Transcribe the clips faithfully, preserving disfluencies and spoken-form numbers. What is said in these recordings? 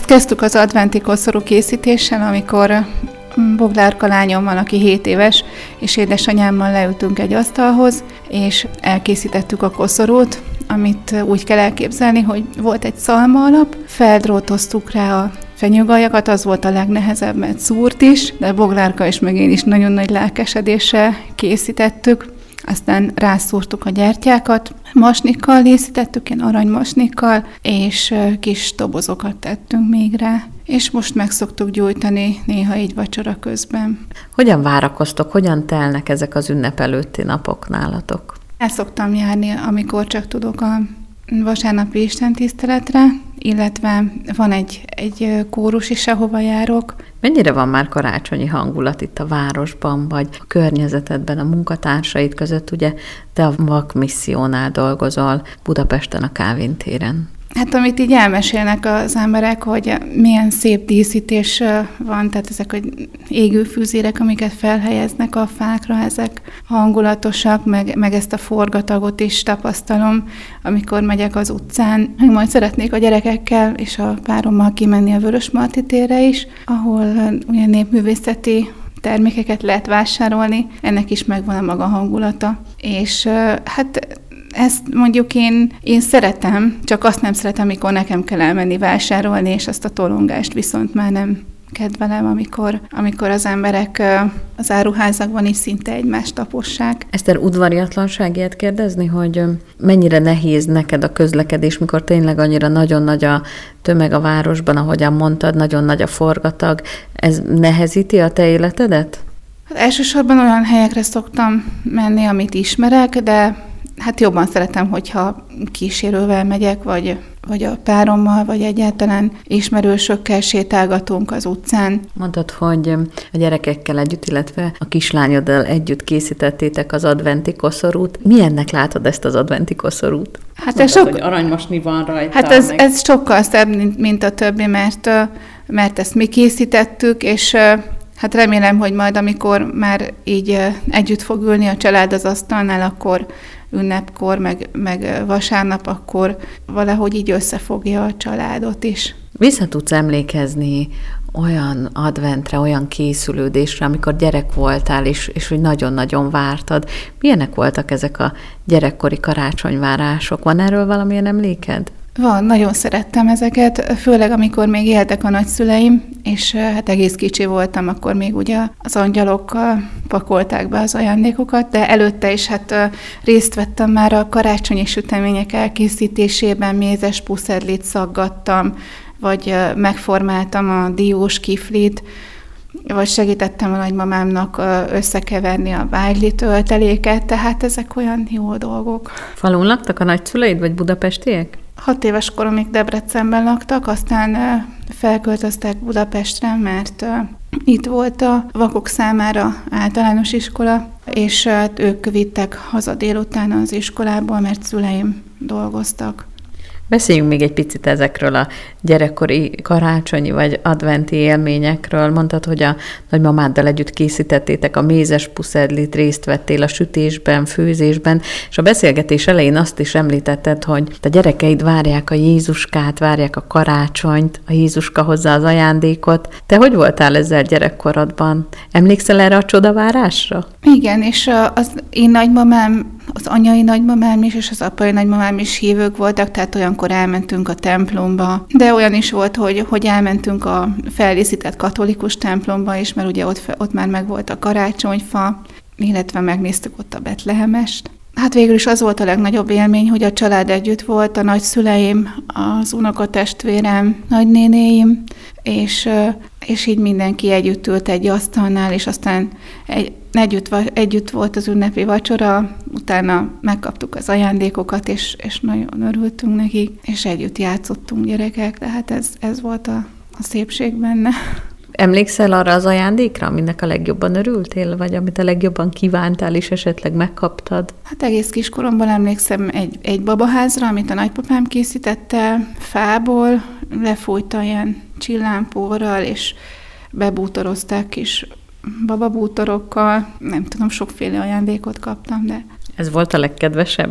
kezdtük az adventi koszorú készítéssel, amikor Boglárka lányommal, aki hét éves, és édesanyámmal leültünk egy asztalhoz, és elkészítettük a koszorút, amit úgy kell elképzelni, hogy volt egy szalma alap, feldrótoztuk rá a fenyőgajakat, az volt a legnehezebb, mert szúrt is, de Boglárka és meg én is nagyon nagy lelkesedéssel készítettük. Aztán rászúrtuk a gyertyákat, masnikkal díszítettük, ilyen aranymasnikkal, és kis dobozokat tettünk még rá. És most meg szoktuk gyújtani néha így vacsora közben. Hogyan várakoztok, hogyan telnek ezek az ünnep előtti napok nálatok? El szoktam járni, amikor csak tudok a vasárnapi istentiszteletre, illetve van egy, egy kórus is, ahova járok. Mennyire van már karácsonyi hangulat itt a városban, vagy a környezetedben, a munkatársaid között? Ugye te a vakmissziónál dolgozol Budapesten a Kálvin téren. Hát amit így elmesélnek az emberek, hogy milyen szép díszítés van, tehát ezek a égő fűzérek, amiket felhelyeznek a fákra, ezek hangulatosak, meg, meg ezt a forgatagot is tapasztalom, amikor megyek az utcán. Meg majd szeretnék a gyerekekkel és a párommal kimenni a Vörösmarty térre is, ahol ugye népművészeti termékeket lehet vásárolni, ennek is megvan a maga hangulata. És hát ezt mondjuk én, én szeretem, csak azt nem szeretem, amikor nekem kell elmenni vásárolni, és azt a tolongást viszont már nem kedvelem, amikor, amikor az emberek az áruházakban is szinte egymást tapossák. Eszter, udvariatlanságért kérdezni, hogy mennyire nehéz neked a közlekedés, mikor tényleg annyira nagyon nagy a tömeg a városban, ahogyan mondtad, nagyon nagy a forgatag. Ez nehezíti a te életedet? Hát elsősorban olyan helyekre szoktam menni, amit ismerek, de hát jobban szeretem, hogyha kísérővel megyek, vagy, vagy a párommal, vagy egyáltalán ismerősökkel sétálgatunk az utcán. Mondtad, hogy a gyerekekkel együtt, illetve a kislányoddal együtt készítettétek az adventi koszorút. Milyennek látod ezt az adventi koszorút? Hát ez sok... hogy aranymasni van rajta. Hát ez, meg... ez sokkal szebb, mint a többi, mert, mert ezt mi készítettük, és hát remélem, hogy majd, amikor már így együtt fog ülni a család az asztalnál, akkor ünnepkor, meg, meg vasárnap, akkor valahogy így összefogja a családot is. Vissza tudsz emlékezni olyan adventre, olyan készülődésre, amikor gyerek voltál, és, és hogy nagyon-nagyon vártad. Milyenek voltak ezek a gyerekkori karácsonyvárások? Van erről valamilyen emléked? Van, nagyon szerettem ezeket, főleg amikor még éltek a nagyszüleim, és hát egész kicsi voltam, akkor még ugye az angyalokkal pakolták be az ajándékokat, de előtte is hát részt vettem már a karácsonyi sütemények elkészítésében, mézes puszedlit szaggattam, vagy megformáltam a diós kiflit, vagy segítettem a nagymamámnak összekeverni a bájli tölteléket, tehát ezek olyan jó dolgok. Falun laktak a nagyszüleid, vagy budapestiek? Hat éves koromig Debrecenben laktak, aztán felköltöztek Budapestre, mert itt volt a vakok számára általános iskola, és hát ők vittek haza délután az iskolából, mert szüleim dolgoztak. Beszéljünk még egy picit ezekről a gyerekkori karácsonyi vagy adventi élményekről. Mondtad, hogy a nagymamáddal együtt készítettétek a mézes puszedlit, részt vettél a sütésben, főzésben, és a beszélgetés elején azt is említetted, hogy a gyerekeid várják a Jézuskát, várják a karácsonyt, a Jézuska hozza az ajándékot. Te hogy voltál ezzel gyerekkorodban? Emlékszel erre a csodavárásra? Igen, és az én nagymamám, az anyai nagymamám is, és az apai nagymamám is hívők voltak, tehát olyankor elmentünk a templomba. De olyan is volt, hogy, hogy elmentünk a feldíszített katolikus templomba is, mert ugye ott, ott már megvolt a karácsonyfa, illetve megnéztük ott a Betlehemest. Hát végül is az volt a legnagyobb élmény, hogy a család együtt volt, a nagyszüleim, az unokatestvérem, nagynénéim, és, és így mindenki együtt ült egy asztalnál, és aztán egy, együtt, együtt volt az ünnepi vacsora, utána megkaptuk az ajándékokat, és, és nagyon örültünk nekik, és együtt játszottunk gyerekek, tehát ez, ez volt a, a szépség benne. Emlékszel arra az ajándékra, aminek a legjobban örültél, vagy amit a legjobban kívántál, és esetleg megkaptad? Hát egész kiskoromban emlékszem egy, egy babaházra, amit a nagypapám készítette fából, lefújta ilyen csillámpórral, és bebútorozták kis bababútorokkal. Nem tudom, sokféle ajándékot kaptam, de... Ez volt a legkedvesebb?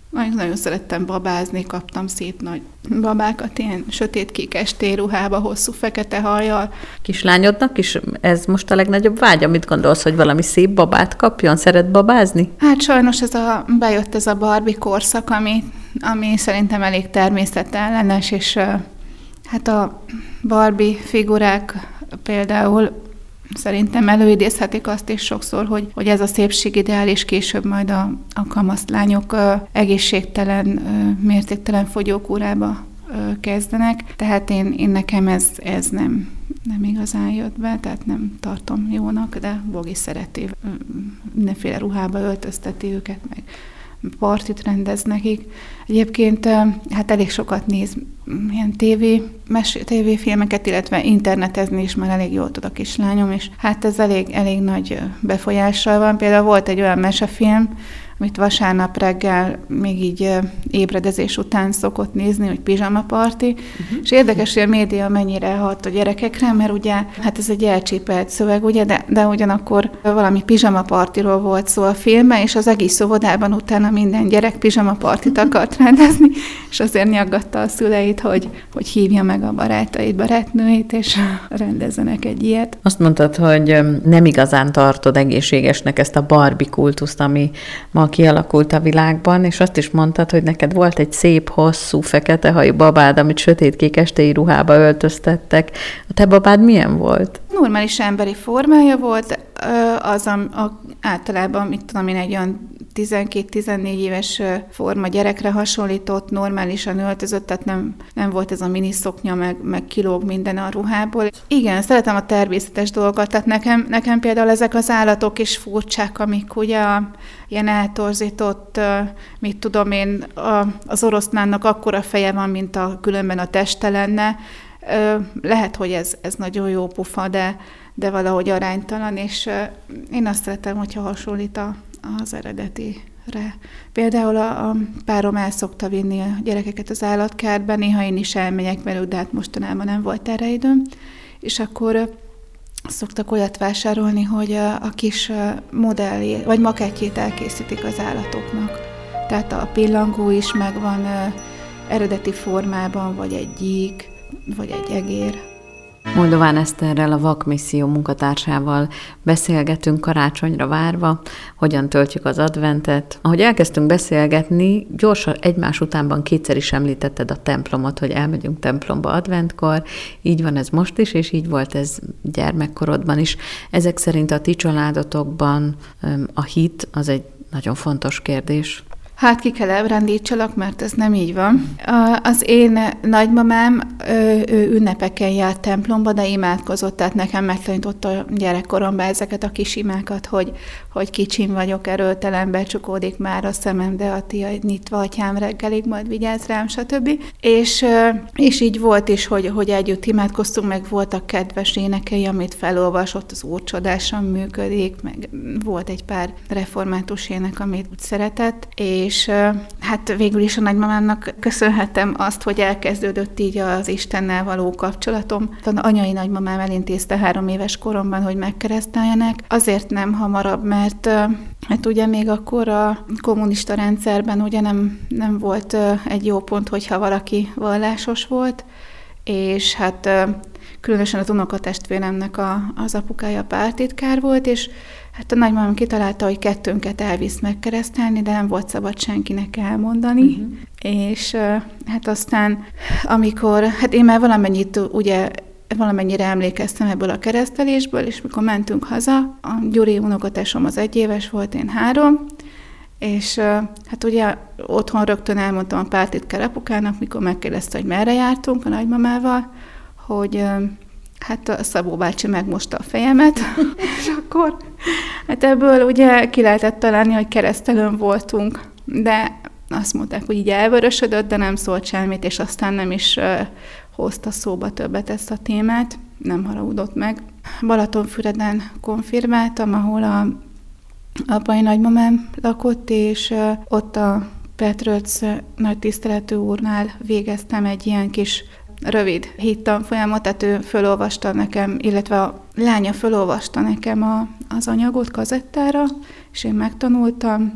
Nagyon, nagyon szerettem babázni, kaptam szép nagy babákat, ilyen sötétkékes téruhába, hosszú fekete hajjal. Kislányodnak is ez most a legnagyobb vágy, amit gondolsz, hogy valami szép babát kapjon? Szeret babázni? Hát sajnos ez a, bejött ez a Barbie korszak, ami, ami szerintem elég természetellenes, és hát a Barbie figurák például szerintem előidézhetik azt is sokszor, hogy, hogy ez a szépségideál, és később majd a, a kamaszlányok ö, egészségtelen, ö, mértéktelen fogyókúrába ö, kezdenek. Tehát én, én nekem ez, ez nem, nem igazán jött be, tehát nem tartom jónak, de Bogi szereti, ö, mindenféle ruhába öltözteti őket, meg partit rendez nekik. Egyébként hát elég sokat néz ilyen tévé, mes, tévéfilmeket, illetve internetezni is már elég jól tud a kislányom, és hát ez elég, elég nagy befolyással van. Például volt egy olyan mesefilm, amit vasárnap reggel még így ébredezés után szokott nézni, hogy pizsama party, uh-huh. És érdekes, hogy a média mennyire hat a gyerekekre, mert ugye, hát ez egy elcsépelt szöveg, ugye, de, de ugyanakkor valami pizsama partiról volt szó a filmben, és az egész óvodában utána minden gyerek pizsama partit akart rendezni, és azért nyaggatta a szüleit, hogy, hogy hívja meg a barátait, barátnőit, és rendezzenek egy ilyet. Azt mondtad, hogy nem igazán tartod egészségesnek ezt a Barbie kultuszt, ami ma kialakult a világban, és azt is mondtad, hogy neked volt egy szép, hosszú, fekete hajú babád, amit sötétkék estéi ruhába öltöztettek. A te babád milyen volt? Normális emberi formája volt, az a, a, általában, mit tudom én, egy olyan tizenkét-tizennégy éves forma gyerekre hasonlított, normálisan öltözött, tehát nem, nem volt ez a miniszoknya, meg, meg kilóg minden a ruhából. Igen, szeretem a természetes dolgokat, tehát nekem, nekem például ezek az állatok is furcsák, amik ugye a, ilyen eltorzított, mit tudom én, a, az oroszlánnak akkora feje van, mint a különben a teste lenne. Lehet, hogy ez, ez nagyon jó pufa, de, de valahogy aránytalan, és én azt szeretem, hogyha hasonlít a az eredetire. Például a, a párom el szokta vinni a gyerekeket az állatkertben, néha én is elmegyek velük, de hát mostanában nem volt erre időm, és akkor szoktak olyat vásárolni, hogy a, a kis modellé, vagy makettjét elkészítik az állatoknak. Tehát a pillangó is megvan eredeti formában, vagy egy gyík, vagy egy egér. Moldován Eszterrel, a Vakmisszió munkatársával beszélgetünk karácsonyra várva, hogyan töltjük az adventet. Ahogy elkezdtünk beszélgetni, gyorsan egymás utánban kétszer is említetted a templomot, hogy elmegyünk templomba adventkor. Így van ez most is, és így volt ez gyermekkorodban is. Ezek szerint a ti családotokban a hit az egy nagyon fontos kérdés. Hát ki kell elbrándítsalak, mert ez nem így van. Az én nagymamám, ő, ő ünnepeken járt templomba, de imádkozott, tehát nekem megtanította gyerekkoromban ezeket a kis imákat, hogy, hogy kicsim vagyok, erőtelen, becsukódik már a szemem, de a ti nyitva atyám reggelig, majd vigyázz rám, stb. És, és így volt is, hogy, hogy együtt imádkoztunk, meg voltak kedves énekei, amit felolvasott, az Úr csodásan működik, meg volt egy pár református ének, amit szeretett, és és hát végül is a nagymamámnak köszönhetem azt, hogy elkezdődött így az Istennel való kapcsolatom. Az anyai nagymamám elintézte három éves koromban, hogy megkereszteljenek. Azért nem hamarabb, mert hát ugye még akkor a kommunista rendszerben ugye nem, nem volt egy jó pont, hogyha valaki vallásos volt, és hát különösen az unokatestvéremnek a, az apukája pártitkár volt, és hát a nagymamám kitalálta, hogy kettőnket elvisz megkeresztelni, de nem volt szabad senkinek elmondani. Uh-huh. És hát aztán, amikor, hát én már valamennyit ugye valamennyire emlékeztem ebből a keresztelésből, és mikor mentünk haza, a Gyuri unokatesom az egy éves volt, én három, és hát ugye otthon rögtön elmondtam a pártitkár apukának, mikor megkérdezte, hogy merre jártunk a nagymamával, hogy hát a Szabó bácsi megmosta a fejemet, és akkor hát ebből ugye ki lehetett találni, hogy keresztelőn voltunk, de azt mondták, hogy így elvörösödött, de nem szólt semmit, és aztán nem is uh, hozta szóba többet ezt a témát, nem haragudott meg. Balatonfüreden konfirmáltam, ahol a apai nagymamám lakott, és uh, ott a Petrőc nagy tiszteletű úrnál végeztem egy ilyen kis rövid hittanfolyamot, tehát ő fölolvasta nekem, illetve a lánya fölolvasta nekem a, az anyagot kazettára, és én megtanultam,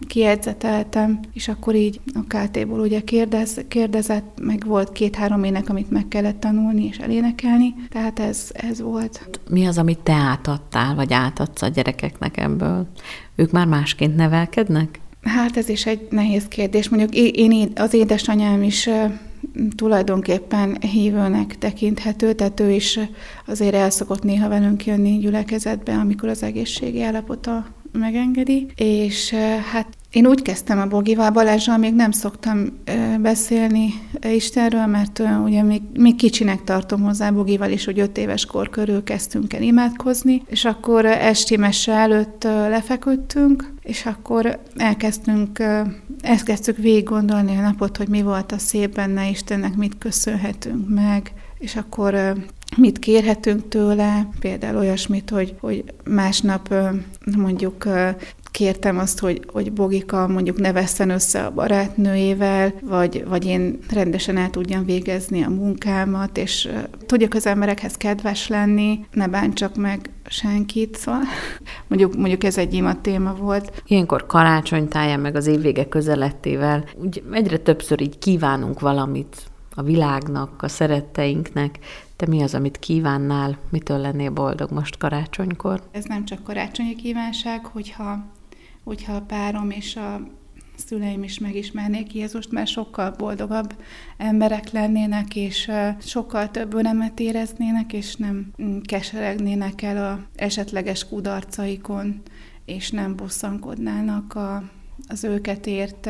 kiedzeteltem, és akkor így a ká té-ból ugye kérdez, kérdezett, meg volt két-három ének, amit meg kellett tanulni és elénekelni, tehát ez, ez volt. Mi az, amit te átadtál, vagy átadsz a gyerekeknek ebből? Ők már másként nevelkednek? Hát ez is egy nehéz kérdés. Mondjuk én, az édesanyám is tulajdonképpen hívőnek tekinthető, tehát ő is azért el szokott néha velünk jönni gyülekezetbe, amikor az egészségi állapota megengedi, és hát én úgy kezdtem a Bogival, Balázsral még nem szoktam beszélni Istenről, mert ugye még, még kicsinek tartom hozzá Bogival is, hogy öt éves kor körül kezdtünk el imádkozni, és akkor esti mese előtt lefeküdtünk, és akkor elkezdtünk, elkezdtük végig gondolni a napot, hogy mi volt a szép benne, Istennek mit köszönhetünk meg, és akkor mit kérhetünk tőle, például olyasmit, hogy, hogy másnap mondjuk kértem azt, hogy, hogy Bogika mondjuk ne vesszen össze a barátnőjével, vagy, vagy én rendesen el tudjam végezni a munkámat, és tudjak az emberekhez kedves lenni, ne bántsak meg senkit, szóval mondjuk, mondjuk ez egy ima téma volt. Ilyenkor karácsonytáján meg az évvége közelettével úgy egyre többször így kívánunk valamit a világnak, a szeretteinknek. Te mi az, amit kívánnál? Mitől lennél boldog most karácsonykor? Ez nem csak karácsonyi kívánság, hogyha, hogyha a párom és a szüleim is megismernék Jézust, mert sokkal boldogabb emberek lennének, és sokkal több örömet éreznének, és nem keseregnének el az esetleges kudarcaikon, és nem bosszankodnának a, az őket ért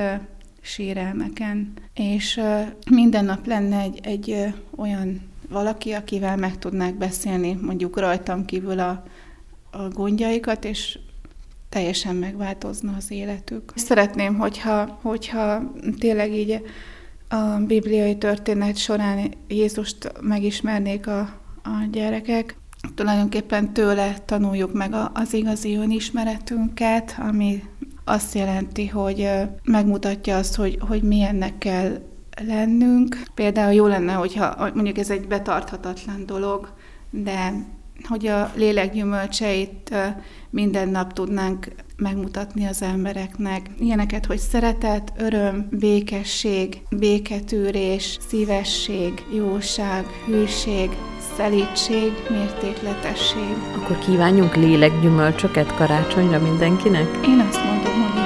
sérelmeken. És minden nap lenne egy, egy olyan valaki, akivel meg tudnák beszélni, mondjuk rajtam kívül a, a gondjaikat, és teljesen megváltozna az életük. Szeretném, hogyha, hogyha tényleg így a bibliai történet során Jézust megismernék a, a gyerekek. Tulajdonképpen tőle tanuljuk meg a, az igazi önismeretünket, ami azt jelenti, hogy megmutatja azt, hogy, hogy milyennek kell lennünk. Például jó lenne, hogyha mondjuk ez egy betarthatatlan dolog, de hogy a lélek gyümölcseit minden nap tudnánk megmutatni az embereknek. Ilyeneket, hogy szeretet, öröm, békesség, béketűrés, szívesség, jóság, hűség, szelídség, mértékletesség. Akkor kívánjunk lélekgyümölcsöket karácsonyra mindenkinek? Én azt mondom, hogy